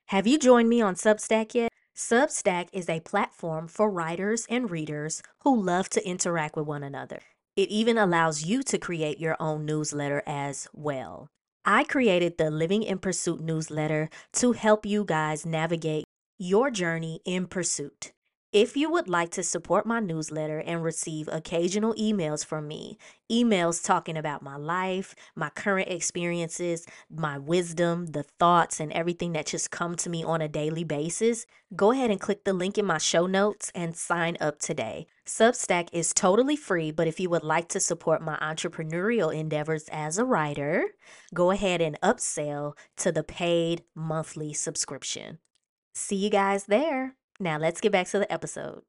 Have you joined me on Substack yet? Substack is a platform for writers and readers who love to interact with one another. It even allows you to create your own newsletter as well. I created the Living in Pursuit newsletter to help you guys navigate your journey in pursuit. If you would like to support my newsletter and receive occasional emails from me, emails talking about my life, my current experiences, my wisdom, the thoughts, and everything that just come to me on a daily basis, go ahead and click the link in my show notes and sign up today. Substack is totally free, but if you would like to support my entrepreneurial endeavors as a writer, go ahead and upsell to the paid monthly subscription. See you guys there. Now let's get back to the episode.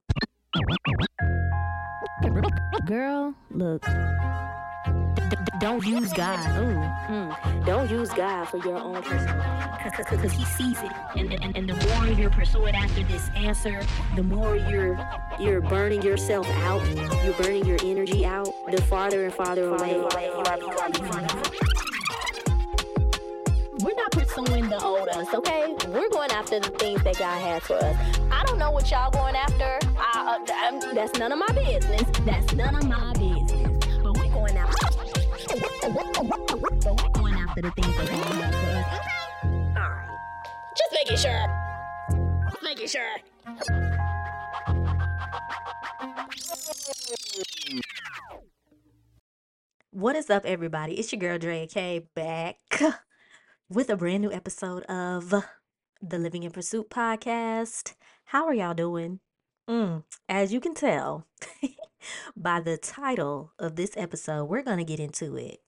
Girl, look. Don't use God. Don't use God for your own personal gain. Because he sees it. And the more you're pursuing after this answer, the more you're burning yourself out, you're burning your energy out, the farther and farther away you are becoming. We're not pursuing the old us, okay? We're going after the things that God has for us. I don't know what y'all going after. That's none of my business. That's none of my business. But we're going after. But we're going after the things that God has for us. Okay? All right. Just making sure. Just making sure. What is up, everybody? It's your girl Drea K back with a brand new episode of the Living in Pursuit podcast. How are y'all doing? As you can tell by the title of this episode, we're gonna get into it.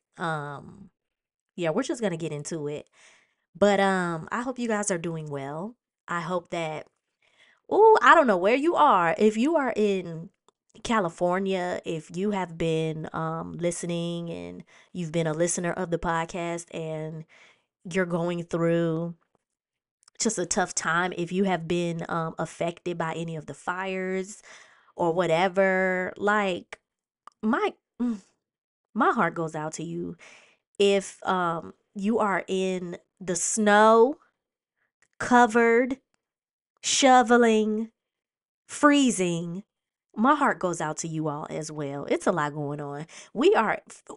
We're just gonna get into it. But I hope you guys are doing well. I hope that I don't know where you are. If you are in California, if you have been listening and you've been a listener of the podcast and you're going through just a tough time, if you have been affected by any of the fires or whatever, like my my heart goes out to you. If you are in the snow, covered, shoveling, freezing, my heart goes out to you all as well. It's a lot going on. We are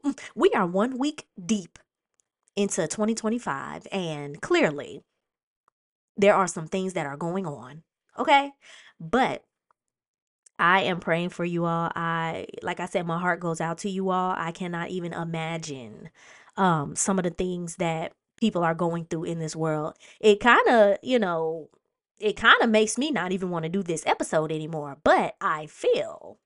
1 week deep into 2025, and clearly there are some things that are going on. Okay? But I am praying for you all. Like I said, my heart goes out to you all. I cannot even imagine some of the things that people are going through in this world. It kind of, makes me not even want to do this episode anymore. But I feel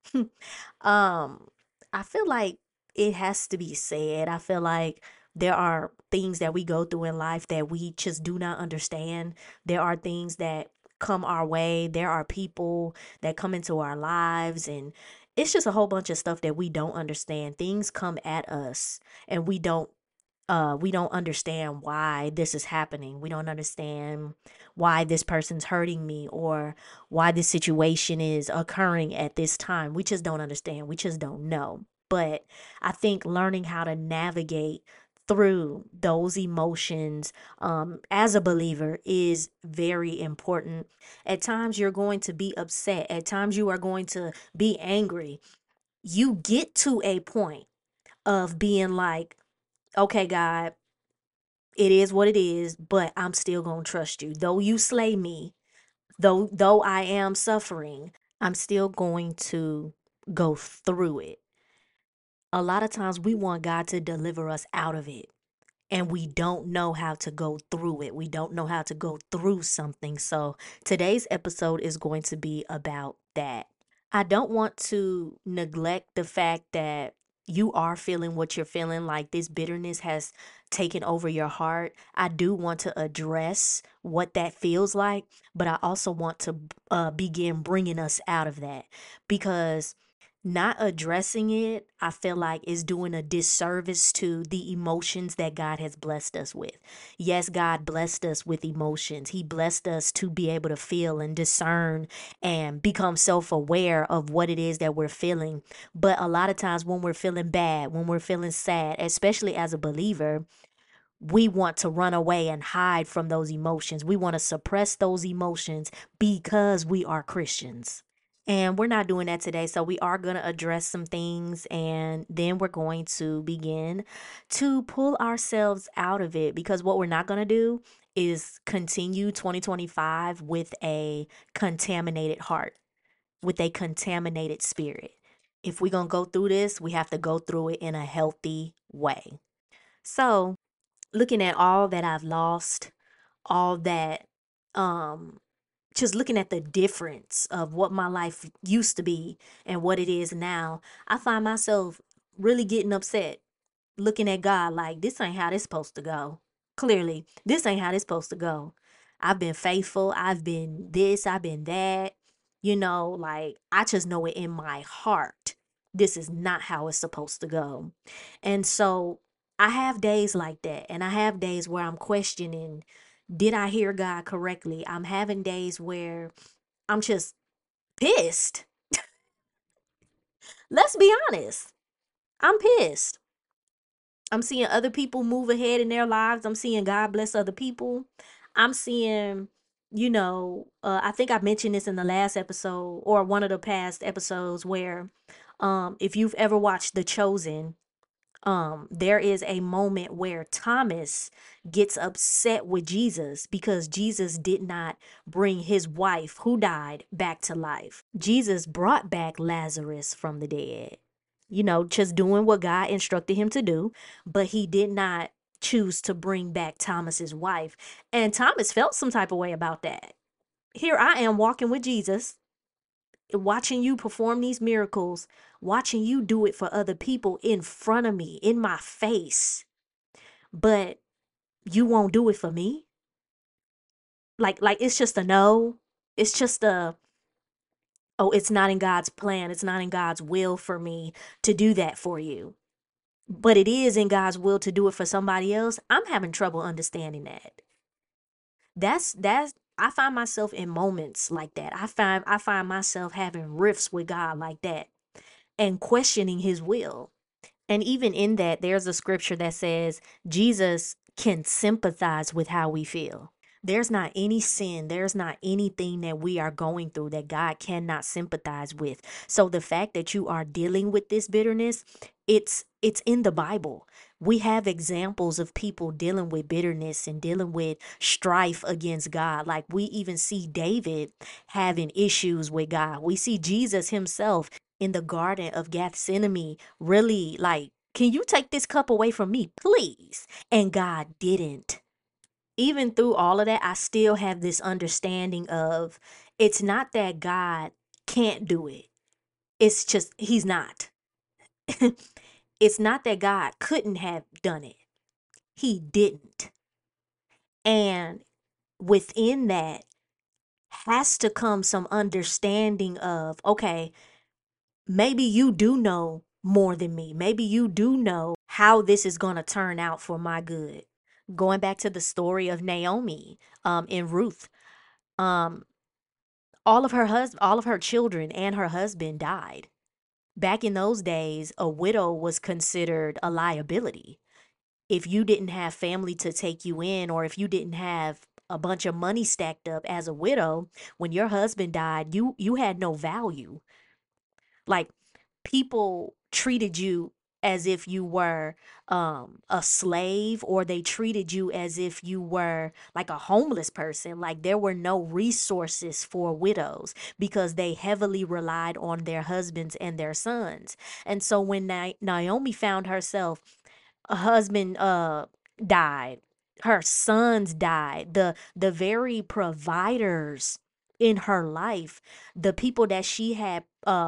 um I feel like it has to be said. I feel like there are things that we go through in life that we just do not understand. There are things that come our way. There are people that come into our lives, and it's just a whole bunch of stuff that we don't understand. Things come at us and we don't understand why this is happening. We don't understand why this person's hurting me or why this situation is occurring at this time. We just don't understand. We just don't know. But I think learning how to navigate through those emotions as a believer is very important. At times you're going to be upset. At times you are going to be angry. You get to a point of being like, okay, God, it is what it is, but I'm still going to trust you. Though you slay me, though I am suffering, I'm still going to go through it. A lot of times we want God to deliver us out of it, and we don't know how to go through it. We don't know how to go through something. So today's episode is going to be about that. I don't want to neglect the fact that you are feeling what you're feeling, like this bitterness has taken over your heart. I do want to address what that feels like, but I also want to begin bringing us out of that, because not addressing it, I feel like, is doing a disservice to the emotions that God has blessed us with. Yes, God blessed us with emotions. He blessed us to be able to feel and discern and become self-aware of what it is that we're feeling. But a lot of times when we're feeling bad, when we're feeling sad, especially as a believer, we want to run away and hide from those emotions. We want to suppress those emotions because we are Christians. And we're not doing that today. So we are going to address some things and then we're going to begin to pull ourselves out of it, because what we're not going to do is continue 2025 with a contaminated heart, with a contaminated spirit. If we're going to go through this, we have to go through it in a healthy way. So, looking at all that I've lost, all that, um, just looking at the difference of what my life used to be and what it is now, I find myself really getting upset looking at God like, this ain't how this supposed to go. Clearly, this ain't how this supposed to go. I've been faithful. I've been this. I've been that. Like, I just know it in my heart. This is not how it's supposed to go. And so I have days like that. And I have days where I'm questioning, did I hear God correctly? I'm having days where I'm just pissed. Let's be honest. I'm pissed. I'm seeing other people move ahead in their lives. I'm seeing God bless other people. I'm seeing, I think I mentioned this in the last episode or one of the past episodes where, if you've ever watched The Chosen, there is a moment where Thomas gets upset with Jesus because Jesus did not bring his wife who died back to life. Jesus brought back Lazarus from the dead, just doing what God instructed him to do, but he did not choose to bring back Thomas's wife. And Thomas felt some type of way about that. Here I am walking with Jesus, watching you perform these miracles, watching you do it for other people in front of me, in my face, but you won't do it for me. Like it's just a no. It's just a, oh, it's not in God's plan. It's not in God's will for me to do that for you. But it is in God's will to do it for somebody else. I'm having trouble understanding that. That's I find myself in moments like that. I find myself having rifts with God like that and questioning his will. And even in that, there's a scripture that says Jesus can sympathize with how we feel. There's not any sin, there's not anything that we are going through that God cannot sympathize with. So the fact that you are dealing with this bitterness, it's in the Bible. We have examples of people dealing with bitterness and dealing with strife against God. Like we even see David having issues with God. We see Jesus himself in the Garden of Gethsemane really like, can you take this cup away from me, please? And God didn't. Even through all of that, I still have this understanding of, it's not that God can't do it. It's just he's not. It's not that God couldn't have done it. He didn't. And within that has to come some understanding of, okay, maybe you do know more than me. Maybe you do know how this is going to turn out for my good. Going back to the story of Naomi, in Ruth, um, all of her children and her husband died. Back in those days, a widow was considered a liability. If you didn't have family to take you in, or if you didn't have a bunch of money stacked up as a widow, when your husband died, you had no value. Like, people treated you as if you were a slave, or they treated you as if you were like a homeless person. Like, there were no resources for widows because they heavily relied on their husbands and their sons. And so when Naomi found herself, a husband died, her sons died, the very providers in her life, the people that she had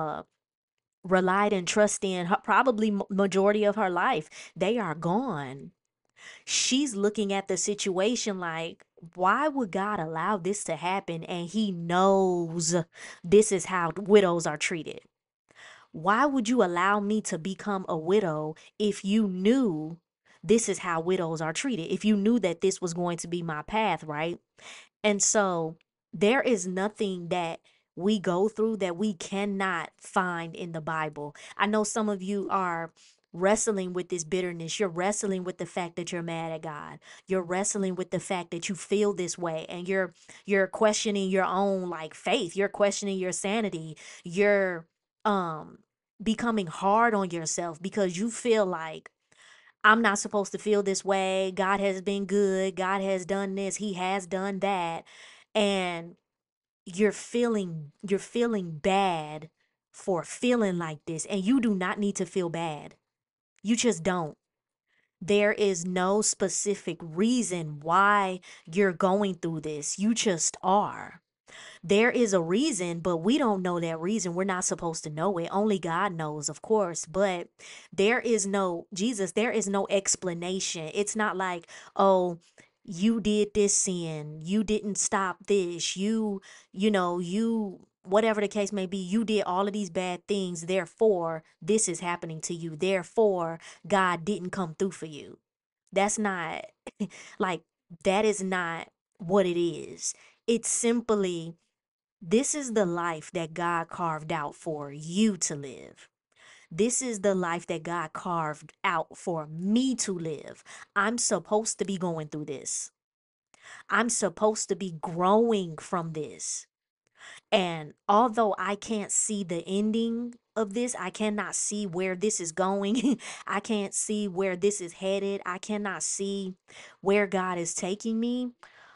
relied and trust in her, probably majority of her life, they are gone. She's looking at the situation like, why would God allow this to happen? And he knows this is how widows are treated. Why would you allow me to become a widow if you knew this is how widows are treated? If you knew that this was going to be my path, right? And so there is nothing that we go through that we cannot find in the Bible. I know some of you are wrestling with this bitterness. You're wrestling with the fact that you're mad at God. You're wrestling with the fact that you feel this way, and you're questioning your own like faith. You're questioning your sanity. You're um becoming hard on yourself because you feel like I'm not supposed to feel this way. God has been good. God has done this. He has done that. And you're feeling bad for feeling like this, and you do not need to feel bad. You just don't. There is no specific reason why you're going through this. You just are. There is a reason, but we don't know that reason. We're not supposed to know it. Only God knows, of course. But there is no explanation. It's not like, oh, you did this sin. You didn't stop this. Whatever the case may be, you did all of these bad things. Therefore, this is happening to you. Therefore, God didn't come through for you. That's not like, that is not what it is. It's simply, this is the life that God carved out for you to live. This is the life that God carved out for me to live. I'm supposed to be going through this. I'm supposed to be growing from this. And although I can't see the ending of this, I cannot see where this is going. I can't see where this is headed. I cannot see where God is taking me.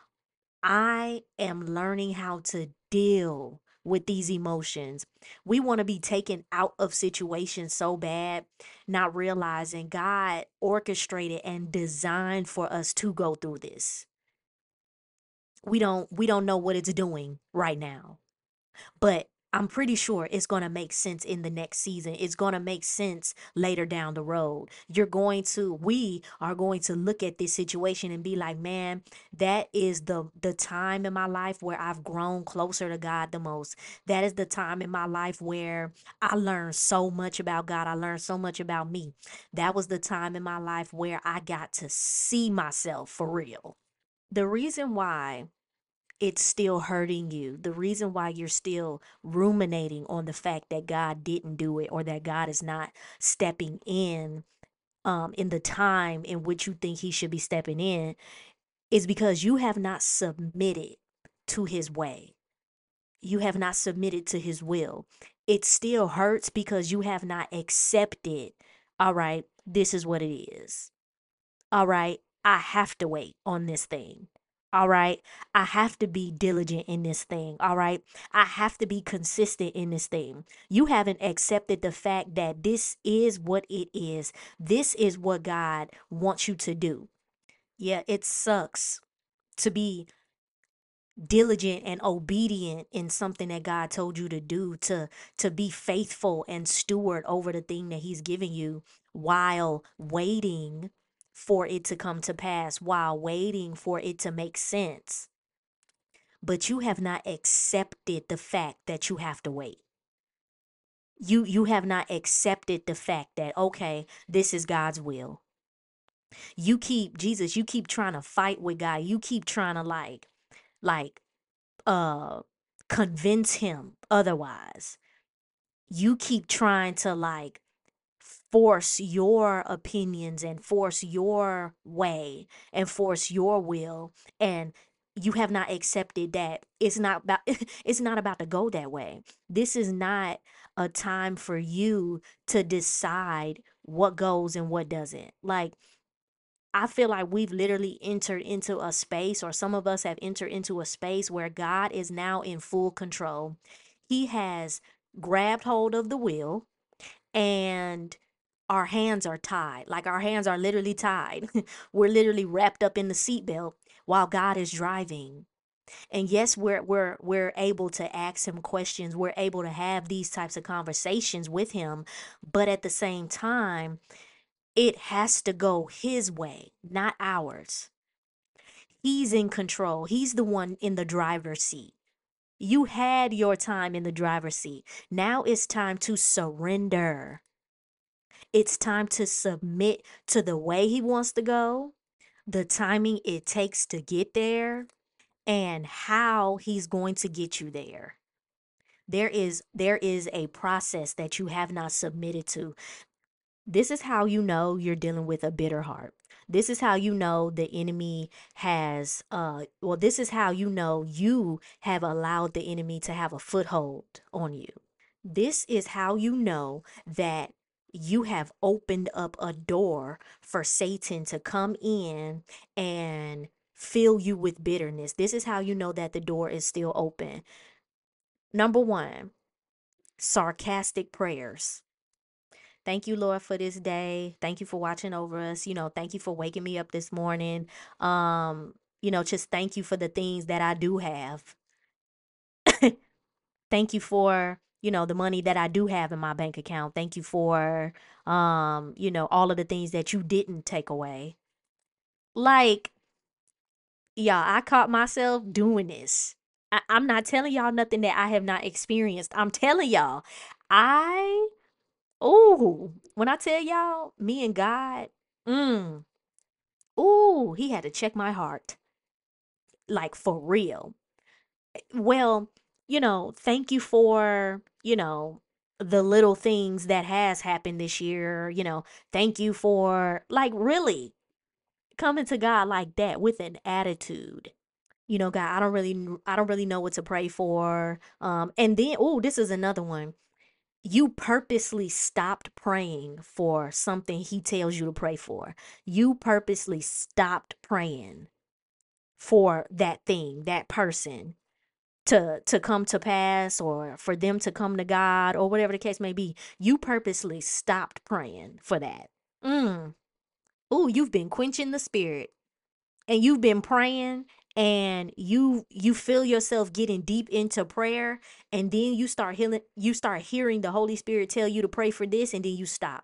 I am learning how to deal with these emotions. We want to be taken out of situations so bad, not realizing God orchestrated and designed for us to go through this. We don't know what it's doing right now, but I'm pretty sure it's going to make sense in the next season. It's going to make sense later down the road. We are going to look at this situation and be like, man, that is the time in my life where I've grown closer to God the most. That is the time in my life where I learned so much about God. I learned so much about me. That was the time in my life where I got to see myself for real. The reason why it's still hurting you. The reason why you're still ruminating on the fact that God didn't do it, or that God is not stepping in the time in which you think he should be stepping in, is because you have not submitted to his way. You have not submitted to his will. It still hurts because you have not accepted, all right, this is what it is. All right, I have to wait on this thing. All right, I have to be diligent in this thing. All right, I have to be consistent in this thing. You haven't accepted the fact that this is what it is. This is what God wants you to do. Yeah, it sucks to be diligent and obedient in something that God told you to do, to be faithful and steward over the thing that he's giving you, while waiting for it to come to pass, while waiting for it to make sense. But you have not accepted the fact that you have to wait. You have not accepted the fact that, okay, this is God's will. You keep trying to fight with God. You keep trying to like uh convince him otherwise. You keep trying to like force your opinions and force your way and force your will, and you have not accepted that it's not about it's not about to go that way. This is not a time for you to decide what goes and what doesn't. Like, I feel like we've literally entered into a space, or some of us have entered into a space where God is now in full control. He has grabbed hold of the wheel, and our hands are tied. Like, our hands are literally tied. We're literally wrapped up in the seatbelt while God is driving. And yes, we're able to ask him questions. We're able to have these types of conversations with him, but at the same time, it has to go his way, not ours. He's in control. He's the one in the driver's seat. You had your time in the driver's seat. Now it's time to surrender. It's time to submit to the way he wants to go, the timing it takes to get there, and how he's going to get you there. There is a process that you have not submitted to. This is how you know you're dealing with a bitter heart. This is how you know the enemy has this is how you know you have allowed the enemy to have a foothold on you. This is how you know that you have opened up a door for Satan to come in and fill you with bitterness. This is how you know that the door is still open. Number 1, sarcastic prayers. Thank you, Lord, for this day. Thank you for watching over us. Thank you for waking me up this morning. Just thank you for the things that I do have. Thank you for, the money that I do have in my bank account. Thank you for, all of the things that you didn't take away. Like, yeah, I caught myself doing this. I'm not telling y'all nothing that I have not experienced. I'm telling y'all, I ooh, when I tell y'all, me and God, mm, ooh, he had to check my heart, like for real. Well, thank you for, the little things that has happened this year. Thank you for like really coming to God like that with an attitude. God, I don't really know what to pray for. And then, oh, this is another one. You purposely stopped praying for something he tells you to pray for. You purposely stopped praying for that thing, that person to come to pass or for them to come to God or whatever the case may be. You purposely stopped praying for that. Mm. Ooh, you've been quenching the spirit and you've been praying and you feel yourself getting deep into prayer and then you start hearing the Holy Spirit tell you to pray for this and then you stop.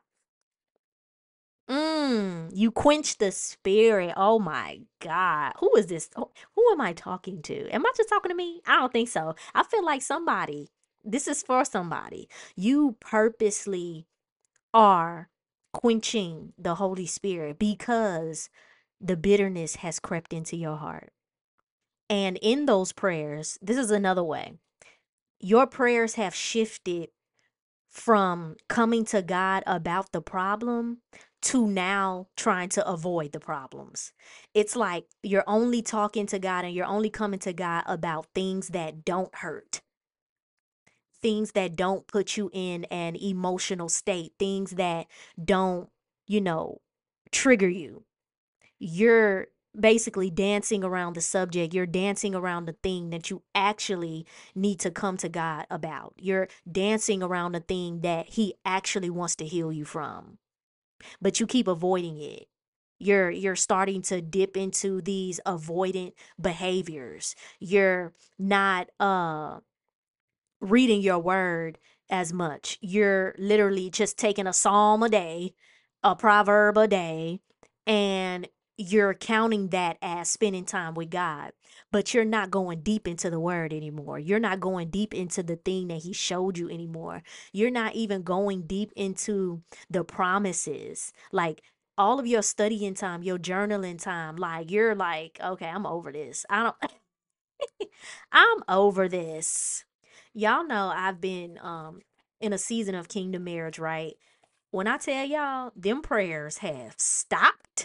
You quench the spirit. Oh my God. Who is this? Who am I talking to? Am I just talking to me? I don't think so. I feel like this is for somebody. You purposely are quenching the Holy Spirit because the bitterness has crept into your heart. And in those prayers, this is another way. Your prayers have shifted from coming to God about the problem to now trying to avoid the problems. It's like you're only talking to God and you're only coming to God about things that don't hurt, things that don't put you in an emotional state, things that don't, you know, trigger you. You're basically dancing around the subject. You're dancing around the thing that you actually need to come to God about. You're dancing around the thing that He actually wants to heal you from, but you keep avoiding it. You're starting to dip into these avoidant behaviors. You're not reading your word as much. You're literally just taking a psalm a day, a proverb a day, and you're counting that as spending time with God. But you're not going deep into the word anymore. You're not going deep into the thing that he showed you anymore. You're not even going deep into the promises. Like all of your studying time, your journaling time, like you're like, okay, I'm over this. I don't I'm over this. Y'all know I've been in a season of kingdom marriage, right? When I tell y'all, them prayers have stopped.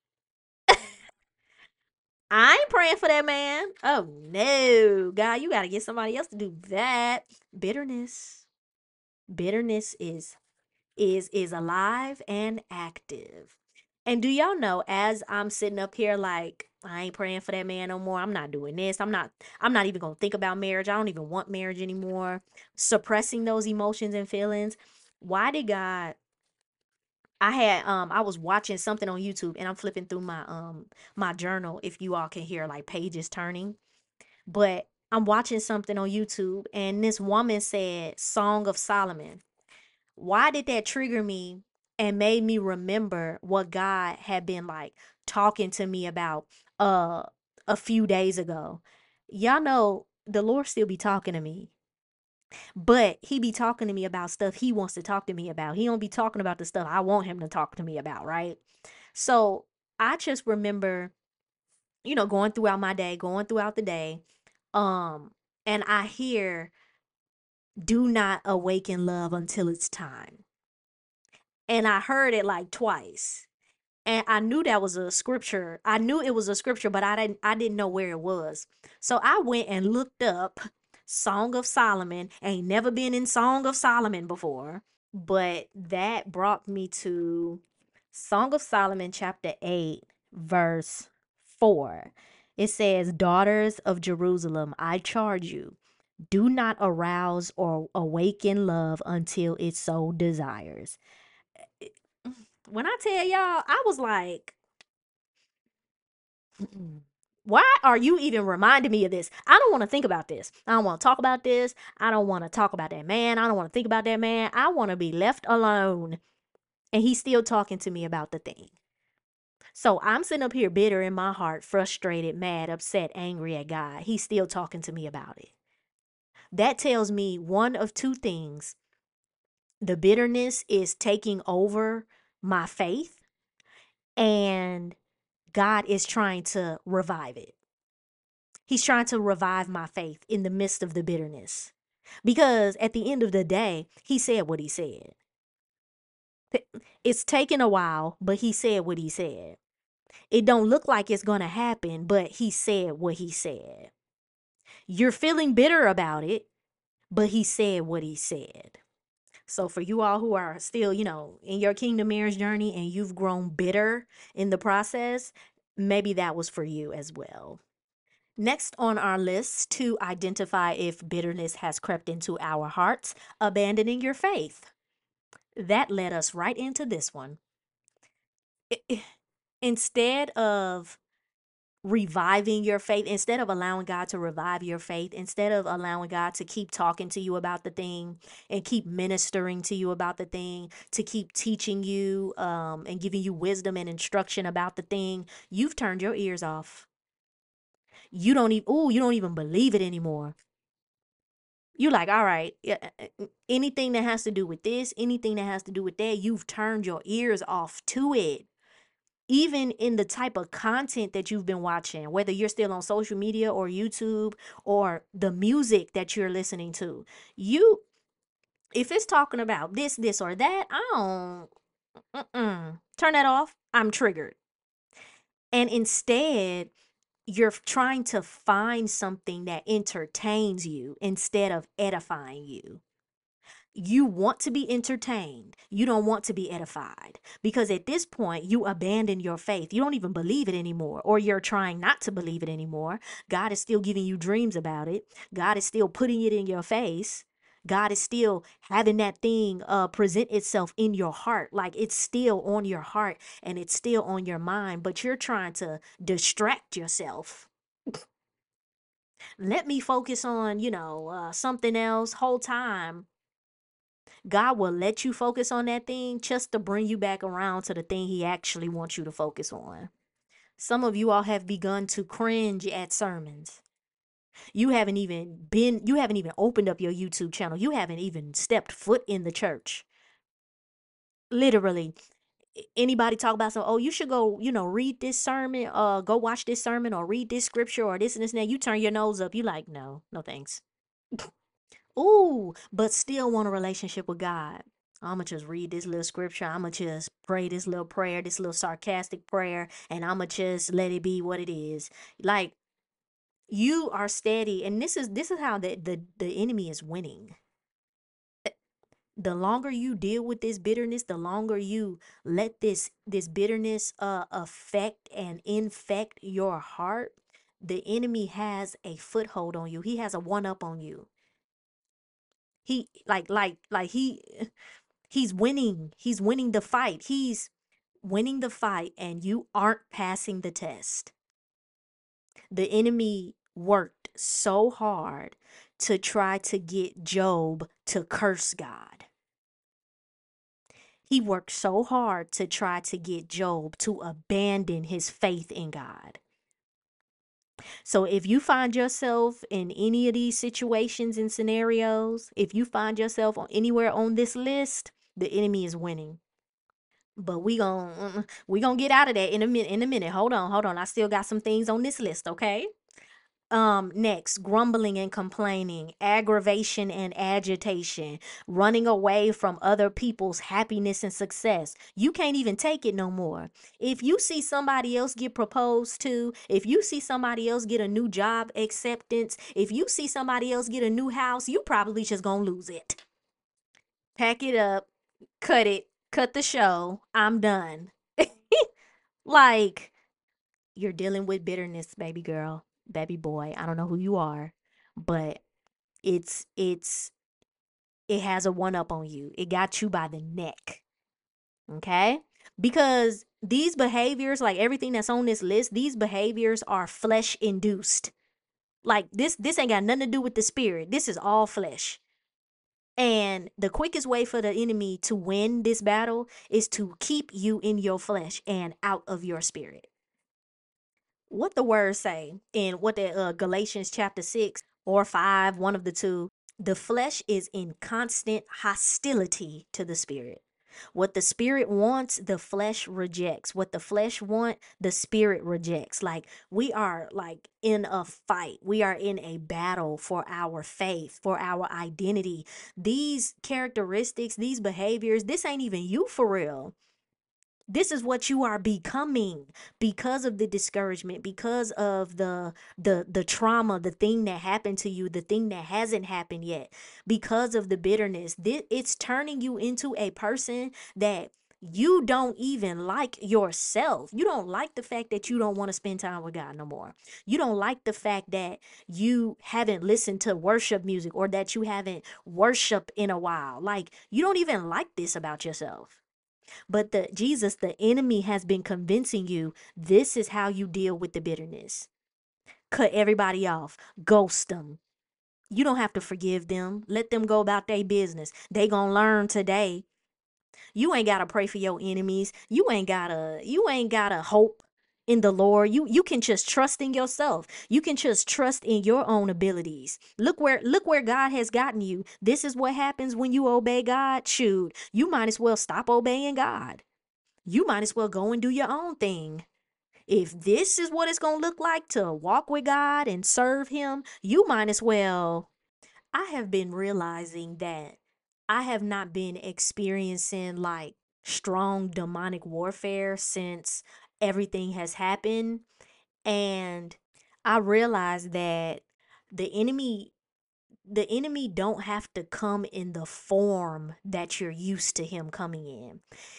I ain't praying for that man. Oh no, God, you gotta get somebody else to do that. Bitterness. Bitterness is alive and active. And do y'all know as I'm sitting up here like I ain't praying for that man no more. I'm not doing this. I'm not even going to think about marriage. I don't even want marriage anymore. Suppressing those emotions and feelings. Why did God I was watching something on YouTube and I'm flipping through my journal if you all can hear like pages turning. But I'm watching something on YouTube and this woman said Song of Solomon. Why did that trigger me and made me remember what God had been like talking to me about uh a few days ago? Y'all know the Lord still be talking to me, but he be talking to me about stuff he wants to talk to me about. He don't be talking about the stuff I want him to talk to me about, right? So I just remember, going throughout my day, going throughout the day, um, and I hear, do not awaken love until it's time. And I heard it like twice. And I knew that was a scripture. I knew it was a scripture, but I didn't know where it was. So I went and looked up Song of Solomon. Ain't never been in Song of Solomon before, but that brought me to Song of Solomon chapter 8 verse 4. It says, "Daughters of Jerusalem, I charge you, do not arouse or awaken love until it so desires." When I tell y'all, I was like, why are you even reminding me of this? I don't want to think about this. I don't want to talk about this. I don't want to talk about that man. I don't want to think about that man. I want to be left alone. And he's still talking to me about the thing. So I'm sitting up here bitter in my heart, frustrated, mad, upset, angry at God. He's still talking to me about it. That tells me one of two things. The bitterness is taking over my faith, and God is trying to revive it. He's trying to revive my faith in the midst of the bitterness. Because at the end of the day, he said what he said. It's taken a while, but he said what he said. It don't look like it's going to happen, but he said what he said. You're feeling bitter about it, but he said what he said. So for you all who are still, in your kingdom marriage journey and you've grown bitter in the process, maybe that was for you as well. Next on our list to identify if bitterness has crept into our hearts, abandoning your faith. That led us right into this one. Instead of reviving your faith, instead of allowing God to revive your faith, instead of allowing God to keep talking to you about the thing and keep ministering to you about the thing, to keep teaching you and giving you wisdom and instruction about the thing, you've turned your ears off. You don't even believe it anymore. You like, all right, anything that has to do with this, anything that has to do with that, you've turned your ears off to it. Even in the type of content that you've been watching, whether you're still on social media or YouTube or the music that you're listening to, if it's talking about this, or that, I don't, turn that off. I'm triggered. And instead, you're trying to find something that entertains you instead of edifying you. You want to be entertained. You don't want to be edified, because at this point you abandon your faith. You don't even believe it anymore, or you're trying not to believe it anymore. God is still giving you dreams about it. God is still putting it in your face. God is still having that thing present itself in your heart, like it's still on your heart and it's still on your mind, but you're trying to distract yourself. Let me focus on, something else. Whole time God will let you focus on that thing just to bring you back around to the thing he actually wants you to focus on. Some of you all have begun to cringe at sermons. You haven't even opened up your YouTube channel. You haven't even stepped foot in the church. Literally, anybody talk about some, oh, you should go, read this sermon, go watch this sermon or read this scripture or this and this and that. You turn your nose up. You like, no, no thanks. Ooh, but still want a relationship with God. I'ma just read this little scripture. I'ma just pray this little prayer, this little sarcastic prayer, and I'ma just let it be what it is. Like, you are steady, and this is how the enemy is winning. The longer you deal with this bitterness, the longer you let this bitterness affect and infect your heart, the enemy has a foothold on you. He has a one up on you. He he's winning. He's winning the fight. He's winning the fight, and you aren't passing the test. The enemy worked so hard to try to get Job to curse God. He worked so hard to try to get Job to abandon his faith in God. So if you find yourself in any of these situations and scenarios, if you find yourself anywhere on this list, the enemy is winning. But we gonna get out of that in a minute. Hold on. I still got some things on this list, okay? Next, grumbling and complaining, aggravation and agitation, running away from other people's happiness and success. You can't even take it no more. If you see somebody else get proposed to, if you see somebody else get a new job acceptance, if you see somebody else get a new house, you probably just gonna lose it. Pack it up, cut the show. I'm done. Like, you're dealing with bitterness, baby girl, baby boy. I don't know who you are, but it's it has a one up on you. It got you by the neck. Okay? Because these behaviors, like everything that's on this list, these behaviors are flesh induced. Like this ain't got nothing to do with the spirit. This is all flesh. And the quickest way for the enemy to win this battle is to keep you in your flesh and out of your spirit. What the words say in what the Galatians chapter 6 or 5, one of the two, the flesh is in constant hostility to the spirit. What the spirit wants, the flesh rejects. What the flesh want, the spirit rejects. Like, we are like in a fight. We are in a battle for our faith, for our identity. These characteristics, these behaviors, this ain't even you for real. This is what you are becoming because of the discouragement, because of the trauma, the thing that happened to you, the thing that hasn't happened yet, because of the bitterness. It's turning you into a person that you don't even like yourself. You don't like the fact that you don't want to spend time with God no more. You don't like the fact that you haven't listened to worship music or that you haven't worshiped in a while. Like, you don't even like this about yourself. But the enemy has been convincing you this is how you deal with the bitterness. Cut everybody off, ghost them. You don't have to forgive them. Let them go about their business. They gonna learn today. You ain't gotta pray for your enemies. You ain't gotta hope in the Lord. You can just trust in yourself. You can just trust in your own abilities. Look where God has gotten you. This is what happens when you obey God. Shoot, you might as well stop obeying God. You might as well go and do your own thing. If this is what it's going to look like to walk with God and serve Him, you might as well. I have been realizing that I have not been experiencing like strong demonic warfare since everything has happened. And I realized that the enemy the enemy don't have to come in the form that you're used to him coming in.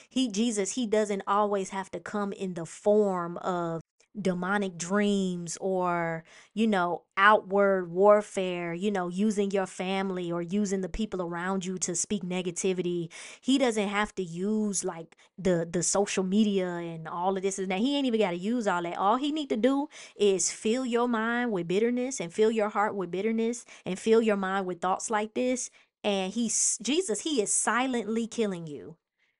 He doesn't always have to come in the form of demonic dreams or, outward warfare, using your family or using the people around you to speak negativity. He doesn't have to use like the social media and all of this and that. He ain't even got to use all that. All he need to do is fill your mind with bitterness and fill your heart with bitterness and fill your mind with thoughts like this. And he is silently killing you.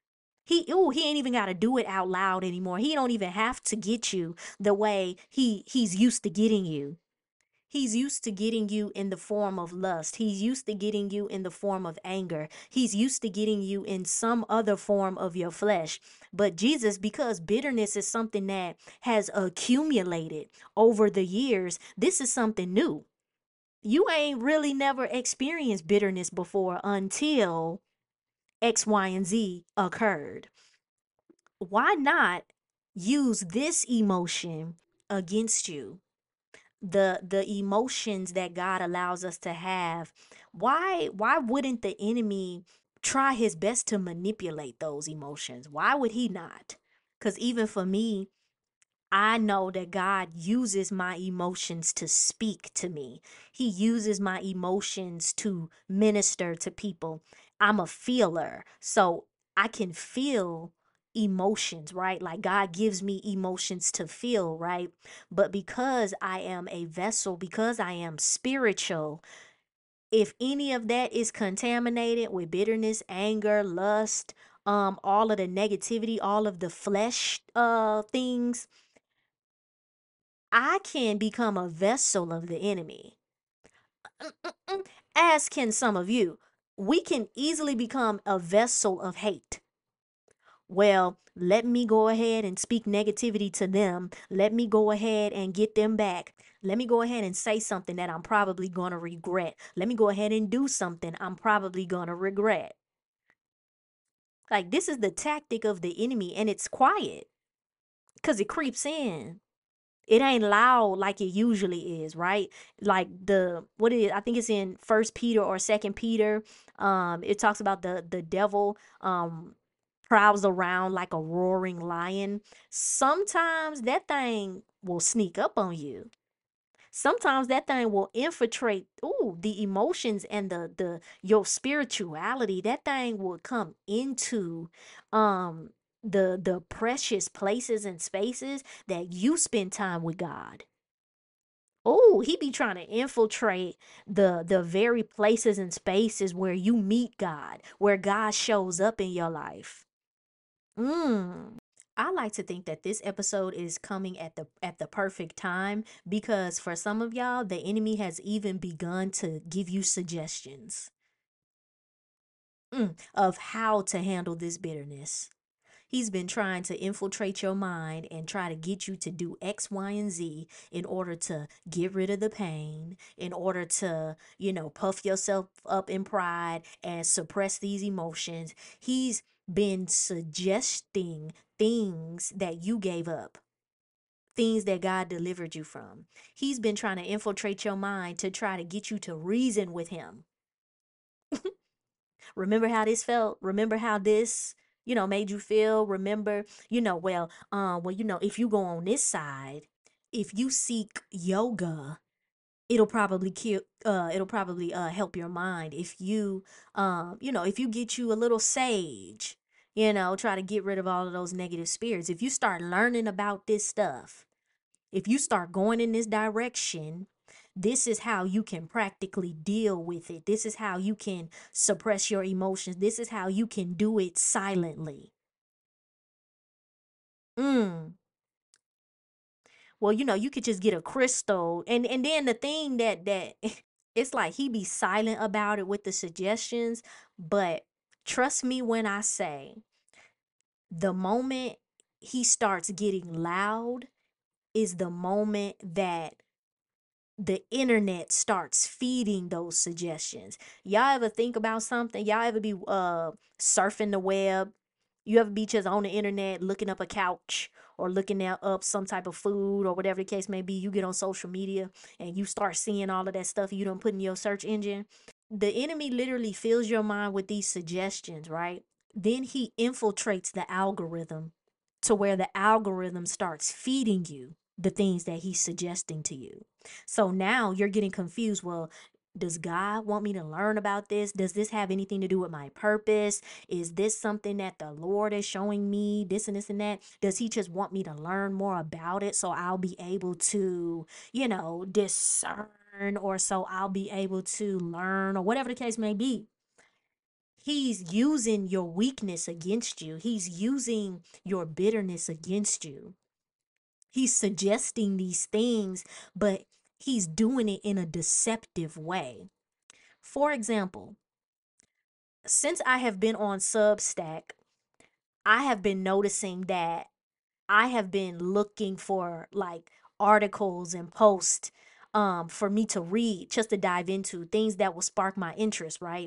He ain't even got to do it out loud anymore. He don't even have to get you the way he's used to getting you. He's used to getting you in the form of lust. He's used to getting you in the form of anger. He's used to getting you in some other form of your flesh. But Jesus, because bitterness is something that has accumulated over the years, this is something new. You ain't really never experienced bitterness before until X, Y, and Z occurred. Why not use this emotion against you? The emotions that God allows us to have, why wouldn't the enemy try his best to manipulate those emotions? Why would he not? Cuz even for me, I know that God uses my emotions to speak to me. He uses my emotions to minister to people. I'm a feeler, so I can feel emotions, right? Like, God gives me emotions to feel, right? But because I am a vessel, because I am spiritual, if any of that is contaminated with bitterness, anger, lust, all of the negativity, all of the flesh things, I can become a vessel of the enemy. As can some of you. We can easily become a vessel of hate. Well, let me go ahead and speak negativity to them. Let me go ahead and get them back. Let me go ahead and say something that I'm probably going to regret. Let me go ahead and do something I'm probably going to regret. Like, this is the tactic of the enemy, and it's quiet because it creeps in. It ain't loud like it usually is, right? Like what it is, I think it's in First Peter or Second Peter. It talks about the devil prowls around like a roaring lion. Sometimes that thing will sneak up on you. Sometimes that thing will infiltrate, the emotions and the your spirituality. That thing will come into um the precious places and spaces that you spend time with God. Oh, he be trying to infiltrate the very places and spaces where you meet God, where God shows up in your life. Mm. I like to think that this episode is coming at the perfect time because for some of y'all, the enemy has even begun to give you suggestions of how to handle this bitterness. He's been trying to infiltrate your mind and try to get you to do X, Y, and Z in order to get rid of the pain, in order to, puff yourself up in pride and suppress these emotions. He's been suggesting things that you gave up, things that God delivered you from. He's been trying to infiltrate your mind to try to get you to reason with him. Remember how this felt? Remember how this, made you feel? Remember, if you go on this side, if you seek yoga, it'll probably help your mind. If you if you get you a little sage, try to get rid of all of those negative spirits. If you start learning about this stuff, if you start going in this direction, this is how you can practically deal with it. This is how you can suppress your emotions. This is how you can do it silently. Mm. Well, you could just get a crystal, and then the thing that it's like he be silent about it with the suggestions, but trust me when I say the moment he starts getting loud is the moment that the internet starts feeding those suggestions. Y'all ever think about something? Y'all ever be surfing the web? You ever be just on the internet looking up a couch or looking up some type of food or whatever the case may be? You get on social media and you start seeing all of that stuff you don't put in your search engine. The enemy literally fills your mind with these suggestions, right? Then he infiltrates the algorithm to where the algorithm starts feeding you the things that he's suggesting to you. So now you're getting confused. Well, does God want me to learn about this? Does this have anything to do with my purpose? Is this something that the Lord is showing me? This and this and that? Does he just want me to learn more about it so I'll be able to, discern, or so I'll be able to learn, or whatever the case may be? He's using your weakness against you. He's using your bitterness against you. He's suggesting these things, but he's doing it in a deceptive way. For example, since I have been on Substack, I have been noticing that I have been looking for like articles and posts for me to read, just to dive into things that will spark my interest, right?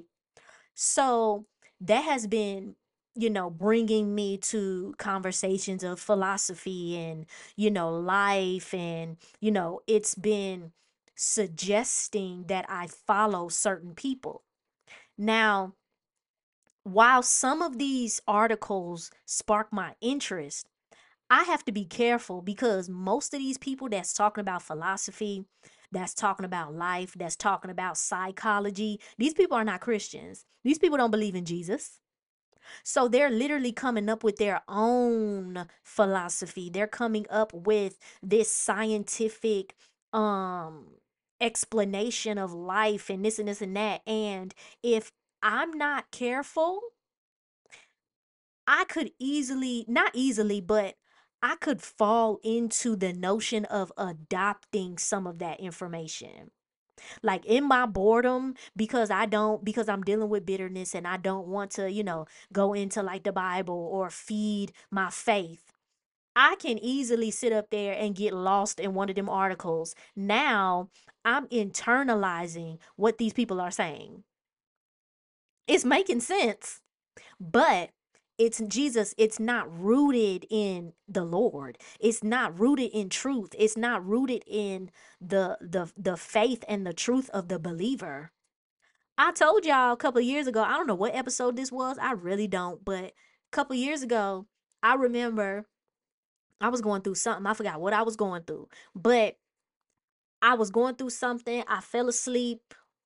So that has been, bringing me to conversations of philosophy and, life. And, it's been suggesting that I follow certain people. Now, while some of these articles spark my interest, I have to be careful because most of these people that's talking about philosophy, that's talking about life, that's talking about psychology, these people are not Christians. These people don't believe in Jesus. So they're literally coming up with their own philosophy. They're coming up with this scientific um explanation of life and this and this and that. And if I'm not careful, I could easily, not easily, but I could fall into the notion of adopting some of that information. Like in my boredom, because I'm dealing with bitterness and I don't want to, go into like the Bible or feed my faith. I can easily sit up there and get lost in one of them articles. Now I'm internalizing what these people are saying. It's making sense, but it's Jesus. It's not rooted in the Lord. It's not rooted in truth. It's not rooted in the faith and the truth of the believer. I told y'all a couple of years ago, I don't know what episode this was. I really don't, but a couple of years ago, I remember I was going through something. I forgot what I was going through, but I was going through something. I fell asleep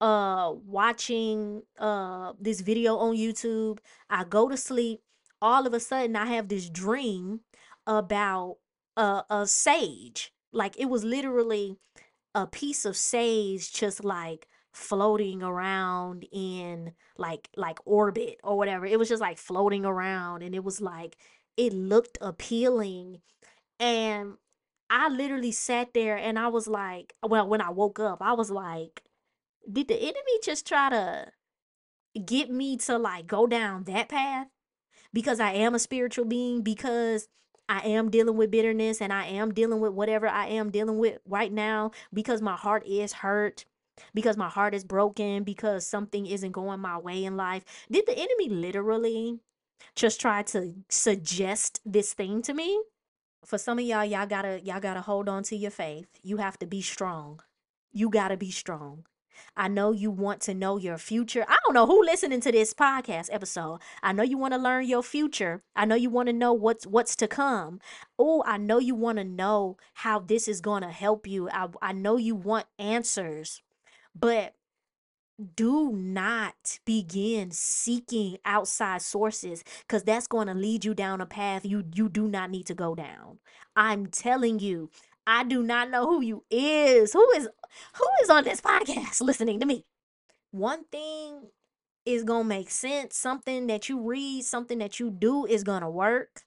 watching this video on YouTube. I go to sleep. All of a sudden I have this dream about a sage. Like it was literally a piece of sage just like floating around in like orbit or whatever. It was just like floating around, and it was like it looked appealing. And I literally sat there and I was like, well, when I woke up, I was like, did the enemy just try to get me to like go down that path? Because I am a spiritual being, because I am dealing with bitterness and I am dealing with whatever I am dealing with right now, because my heart is hurt, because my heart is broken, because something isn't going my way in life. Did the enemy literally just try to suggest this thing to me? For some of y'all, y'all gotta hold on to your faith. You have to be strong. You gotta be strong. I know you want to know your future. I don't know who listening to this podcast episode. I know you want to learn your future. I know you want to know what's to come. Oh, I know you want to know how this is gonna help you. I know you want answers. But do not begin seeking outside sources, because that's going to lead you down a path you do not need to go down. I'm telling you, I do not know who you is. Who is on this podcast listening to me? One thing is going to make sense. Something that you read, something that you do is going to work.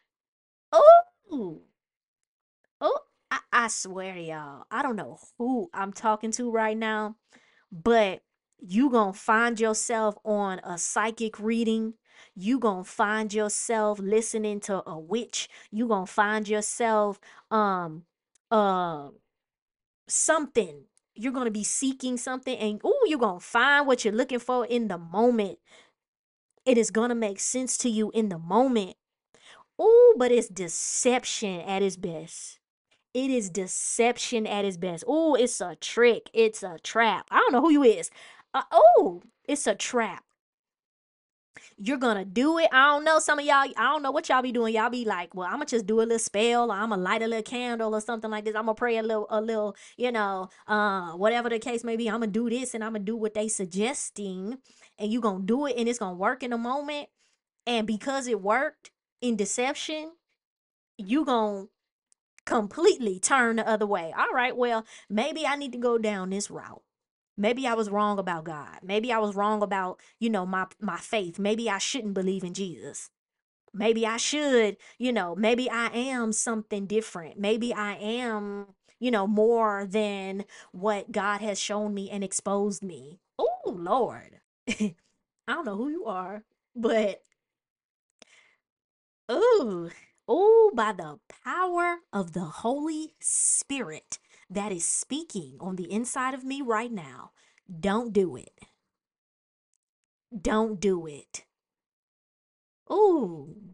Oh, oh, I swear to y'all, I don't know who I'm talking to right now, but you gonna find yourself on a psychic reading. You gonna find yourself listening to a witch. You gonna find yourself um uh something. You're gonna be seeking something, and oh, you're gonna find what you're looking for in the moment. It is gonna make sense to you in the moment. Oh, but it's deception at its best. It is deception at its best. Oh, it's a trick. It's a trap. I don't know who you is. Oh, it's a trap. You're gonna do it. I don't know. Some of y'all, I don't know what y'all be doing. Y'all be like, well, I'm gonna just do a little spell, or I'm gonna light a little candle or something like this. I'm gonna pray a little, whatever the case may be. I'm gonna do this and I'm gonna do what they suggesting, and you gonna do it, and it's gonna work in a moment. And because it worked in deception, you gonna completely turn the other way. All right, well, maybe I need to go down this route. Maybe I was wrong about God. Maybe I was wrong about, my faith. Maybe I shouldn't believe in Jesus. Maybe I should, maybe I am something different. Maybe I am, more than what God has shown me and exposed me. Oh, Lord. I don't know who you are, but ooh, ooh, by the power of the Holy Spirit that is speaking on the inside of me right now, don't do it. Don't do it. Ooh,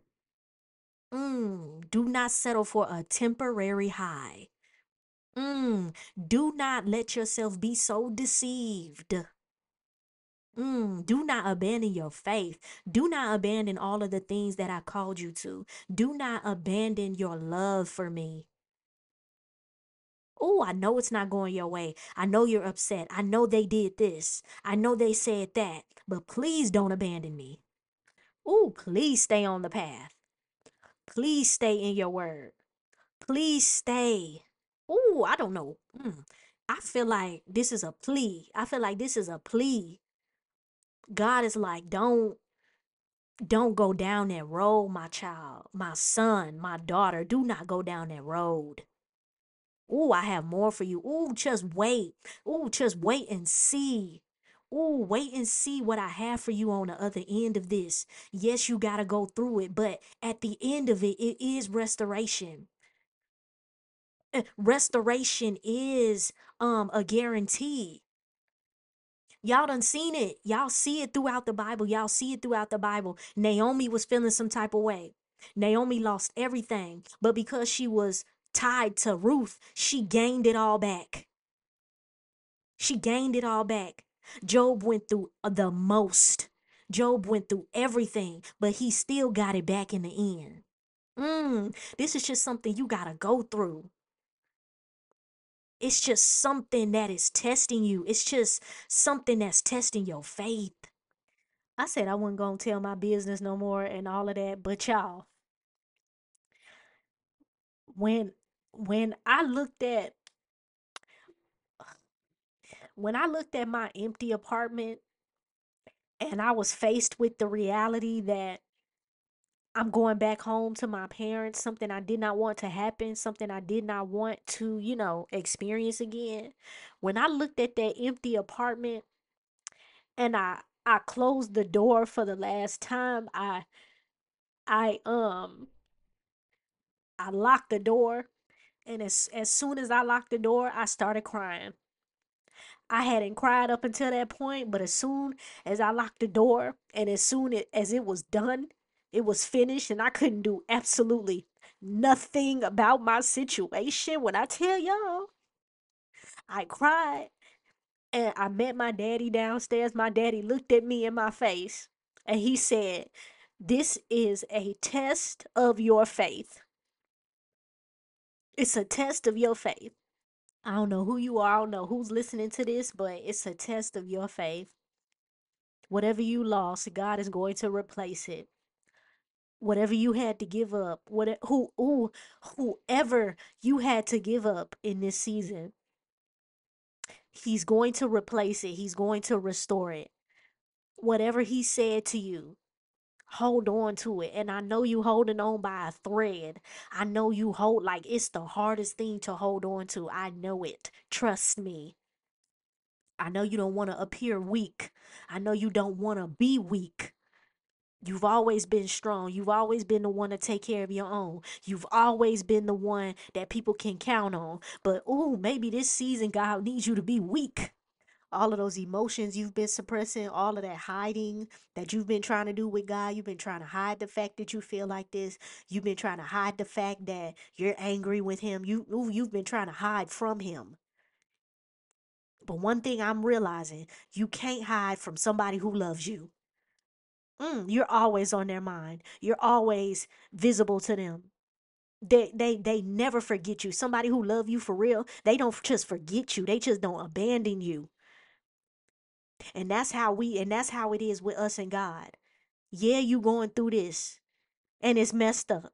do not settle for a temporary high. Do not let yourself be so deceived. Do not abandon your faith. Do not abandon all of the things that I called you to. Do not abandon your love for me. Oh, I know it's not going your way. I know you're upset. I know they did this. I know they said that. But please don't abandon me. Oh, please stay on the path. Please stay in your word. Please stay. Oh, I don't know. I feel like this is a plea. I feel like this is a plea. God is like, don't go down that road, my child, my son, my daughter. Do not go down that road. Oh, I have more for you. Oh, just wait. Oh, just wait and see. Ooh, wait and see what I have for you on the other end of this. Yes, you got to go through it, but at the end of it, it is restoration. Restoration is a guarantee. Y'all done seen it. Y'all see it throughout the Bible. Y'all see it throughout the Bible. Naomi was feeling some type of way. Naomi lost everything, but because she was tied to Ruth, she gained it all back. She gained it all back. Job went through the most. Job went through everything, but he still got it back in the end. This is just something you gotta go through. It's just something that is testing you. It's just something that's testing your faith. I said I wasn't gonna tell my business no more and all of that, but y'all, when when I looked at when I looked at my empty apartment and I was faced with the reality that I'm going back home to my parents, something I did not want to happen, something I did not want to, experience again. When I looked at that empty apartment and I closed the door for the last time, I I locked the door, and as soon as I locked the door, I started crying. I hadn't cried up until that point, but as soon as I locked the door and as it was done, it was finished, and I couldn't do absolutely nothing about my situation. When I tell y'all, I cried and I met my daddy downstairs. My daddy looked at me in my face and he said, "This is a test of your faith. It's a test of your faith." I don't know who you are, I don't know who's listening to this, but it's a test of your faith. Whatever you lost, God is going to replace it. Whatever you had to give up, whoever you had to give up in this season, He's going to replace it. He's going to restore it. Whatever He said to you, hold on to it. And I know you holding on by a thread. I know you hold like it's the hardest thing to hold on to. I know it. Trust me. I know you don't want to appear weak. I know you don't want to be weak. You've always been strong. You've always been the one to take care of your own. You've always been the one that people can count on. But oh, maybe this season God needs you to be weak. All of those emotions you've been suppressing, all of that hiding that you've been trying to do with God, you've been trying to hide the fact that you feel like this. You've been trying to hide the fact that you're angry with him. You've been trying to hide from him. But one thing I'm realizing, you can't hide from somebody who loves you. You're always on their mind. You're always visible to them. They never forget you. Somebody who love you for real, they don't just forget you. They just don't abandon you. And that's how it is with us and God. Yeah, you going through this and it's messed up.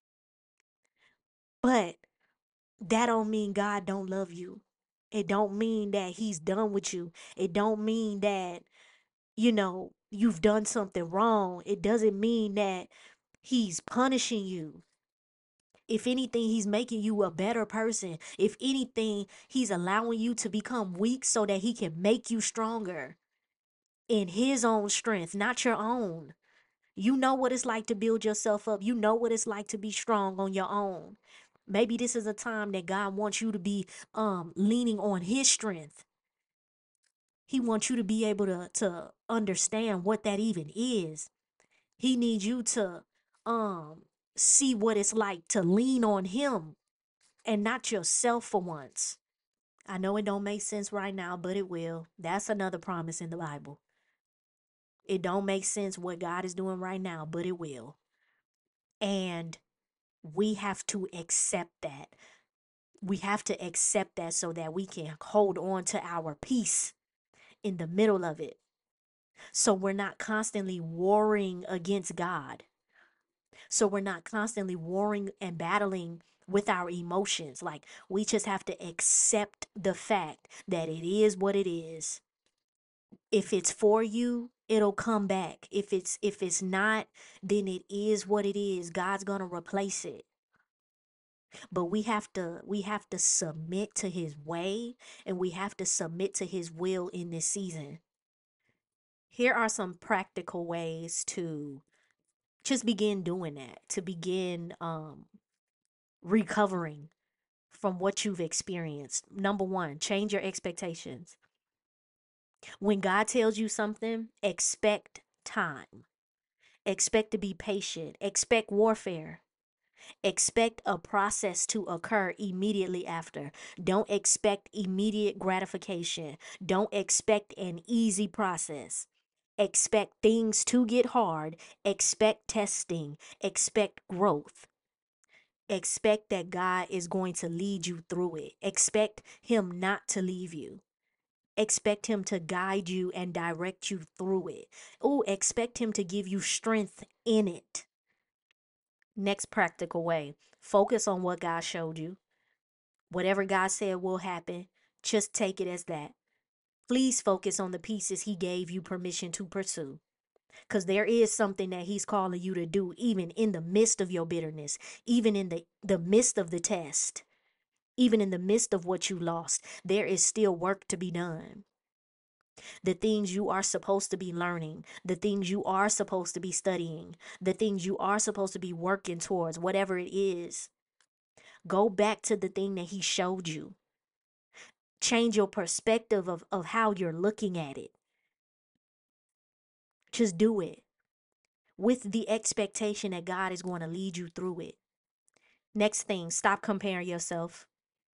But that don't mean God don't love you. It don't mean that he's done with you. It don't mean that, you've done something wrong. It doesn't mean that he's punishing you. If anything, he's making you a better person. If anything, he's allowing you to become weak so that he can make you stronger in his own strength, not your own. You know what it's like to build yourself up. You know what it's like to be strong on your own. Maybe this is a time that God wants you to be leaning on his strength. He wants you to be able to understand what that even is. He needs you to um see what it's like to lean on him and not yourself for once. I know it don't make sense right now, but it will. That's another promise in the Bible. It don't make sense what God is doing right now, but it will. And we have to accept that. We have to accept that so that we can hold on to our peace in the middle of it. So we're not constantly warring against God. So we're not constantly warring and battling with our emotions. Like we just have to accept the fact that it is what it is. If it's for you, it'll come back. If it's not, then it is what it is. God's going to replace it. But we have to submit to his way, and we have to submit to his will in this season. Here are some practical ways to just begin doing that, to begin recovering from what you've experienced. Number one, change your expectations. When God tells you something, expect time. Expect to be patient. Expect warfare. Expect a process to occur immediately after. Don't expect immediate gratification. Don't expect an easy process. Expect things to get hard. Expect testing. Expect growth. Expect that God is going to lead you through it. Expect Him not to leave you. Expect Him to guide you and direct you through it. Oh, expect Him to give you strength in it. Next practical way, focus on what God showed you. Whatever God said will happen, just take it as that. Please focus on the pieces He gave you permission to pursue. Because there is something that He's calling you to do, even in the midst of your bitterness, even in the midst of the test, even in the midst of what you lost. There is still work to be done. The things you are supposed to be learning, the things you are supposed to be studying, the things you are supposed to be working towards, whatever it is. Go back to the thing that He showed you. Change your perspective of how you're looking at it. Just do it with the expectation that God is going to lead you through it. Next thing, stop comparing yourself.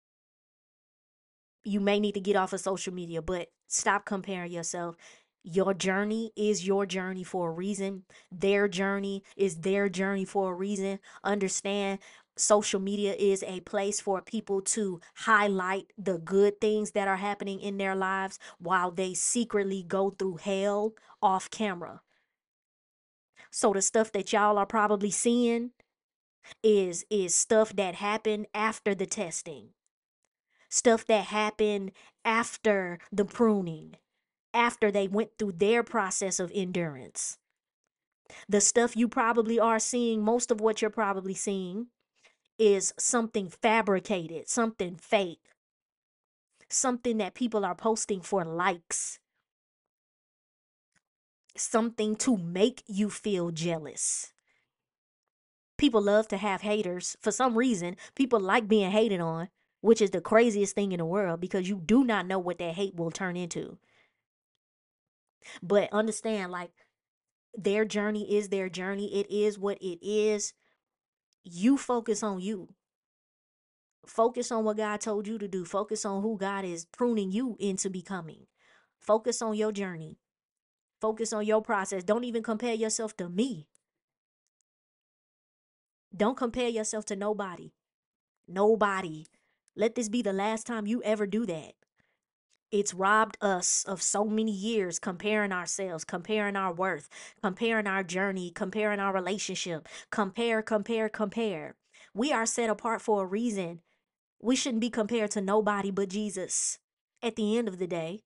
You may need to get off of social media, but stop comparing yourself. Your journey is your journey for a reason. Their journey is their journey for a reason. Understand, social media is a place for people to highlight the good things that are happening in their lives while they secretly go through hell off camera. So the stuff that y'all are probably seeing is stuff that happened after the testing, stuff that happened after the pruning, after they went through their process of endurance. The stuff you probably are seeing, most of what you're probably seeing, is something fabricated, something fake, something that people are posting for likes, something to make you feel jealous. People love to have haters. For some reason, people like being hated on, which is the craziest thing in the world because you do not know what that hate will turn into. But understand, like, their journey is their journey. It is what it is. You focus on you. Focus on what God told you to do. Focus on who God is pruning you into becoming. Focus on your journey. Focus on your process. Don't even compare yourself to me. Don't compare yourself to nobody. Nobody. Let this be the last time you ever do that. It's robbed us of so many years comparing ourselves, comparing our worth, comparing our journey, comparing our relationship. Compare, compare, compare. We are set apart for a reason. We shouldn't be compared to nobody but Jesus. At the end of the day,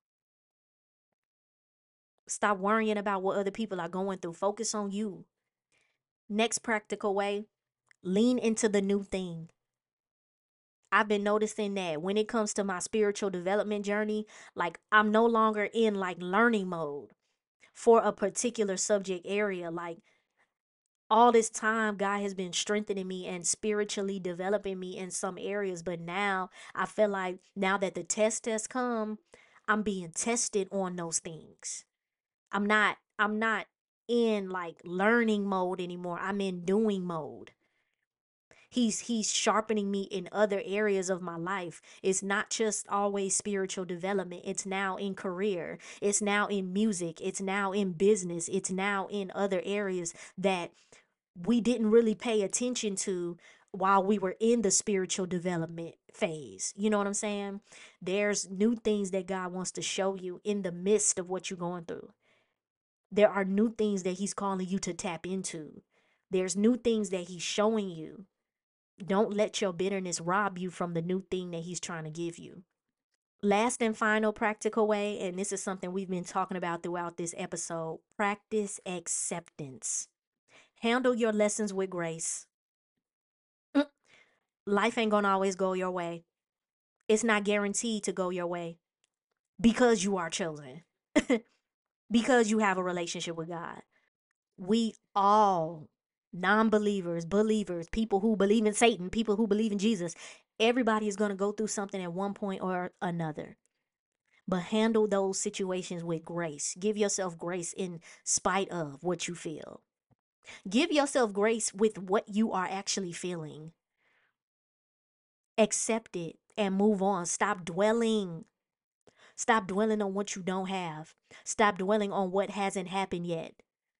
stop worrying about what other people are going through. Focus on you. Next practical way, lean into the new thing. I've been noticing that when it comes to my spiritual development journey, like I'm no longer in like learning mode for a particular subject area. Like all this time, God has been strengthening me and spiritually developing me in some areas. But now I feel like now that the test has come, I'm being tested on those things. I'm not in like learning mode anymore. I'm in doing mode. He's sharpening me in other areas of my life. It's not just always spiritual development. It's now in career. It's now in music. It's now in business. It's now in other areas that we didn't really pay attention to while we were in the spiritual development phase. You know what I'm saying? There's new things that God wants to show you in the midst of what you're going through. There are new things that He's calling you to tap into. There's new things that He's showing you. Don't let your bitterness rob you from the new thing that He's trying to give you. Last and final practical way, and this is something we've been talking about throughout this episode, practice acceptance. Handle your lessons with grace. Life ain't gonna always go your way. It's not guaranteed to go your way because you are chosen. because you have a relationship with God. We all, non-believers, believers, people who believe in Satan, people who believe in Jesus, everybody is going to go through something at one point or another. But handle those situations with grace. Give yourself grace in spite of what you feel. Give yourself grace with what you are actually feeling. Accept it and move on. Stop dwelling. Stop dwelling on what you don't have. Stop dwelling on what hasn't happened yet.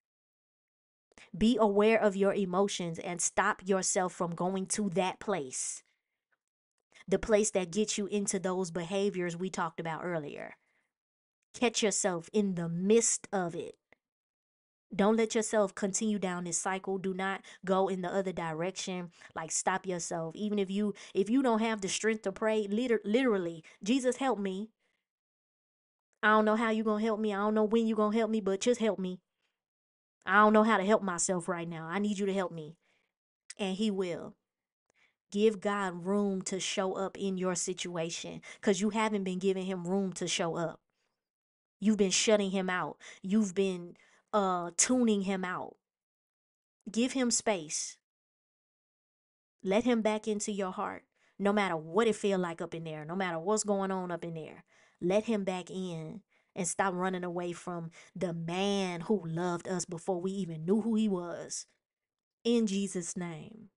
Be aware of your emotions and stop yourself from going to that place. The place that gets you into those behaviors we talked about earlier. Catch yourself in the midst of it. Don't let yourself continue down this cycle. Do not go in the other direction. Like, stop yourself. Even if you don't have the strength to pray, literally, Jesus, help me. I don't know how you gonna help me. I don't know when you gonna help me, but just help me. I don't know how to help myself right now. I need you to help me. And he will. Give God room to show up in your situation because you haven't been giving him room to show up. You've been shutting him out. You've been tuning him out. Give him space. Let him back into your heart. No matter what it feel like up in there, no matter what's going on up in there. Let him back in and stop running away from the man who loved us before we even knew who he was. In Jesus' name.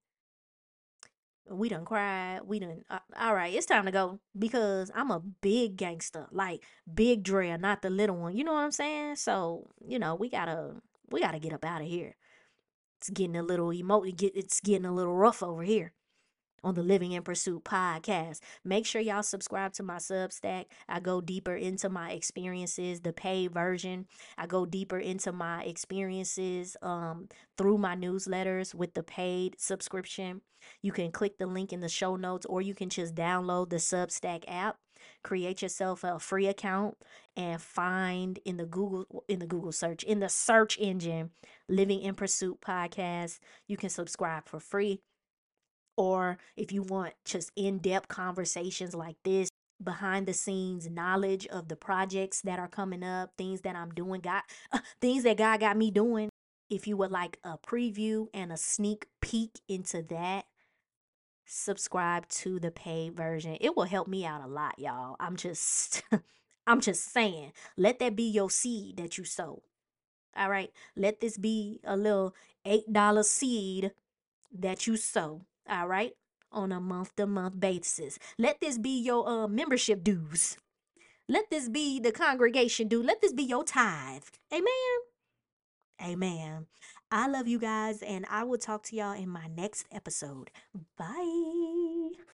We done cried. We done. All right, it's time to go because I'm a big gangster, like big Dre, not the little one. You know what I'm saying? So we gotta get up out of here. It's getting a little It's getting a little rough over here on the Living in Pursuit podcast. Make sure y'all subscribe to my Substack. I go deeper into my experiences, the paid version. I go deeper into my experiences through my newsletters with the paid subscription. You can click the link in the show notes or you can just download the Substack app. Create yourself a free account and find in the Google search, in the search engine, Living in Pursuit podcast. You can subscribe for free, or if you want just in-depth conversations like this, behind the scenes knowledge of the projects that are coming up, things that I'm doing, things that God got me doing. If you would like a preview and a sneak peek into that, subscribe to the paid version. It will help me out a lot, y'all. I'm just saying, let that be your seed that you sow. All right. Let this be a little $8 seed that you sow, all right, on a month to month basis. Let this be your membership dues. Let this be the congregation due. Let this be your tithe. Amen. Amen. I love you guys, and I will talk to y'all in my next episode. Bye.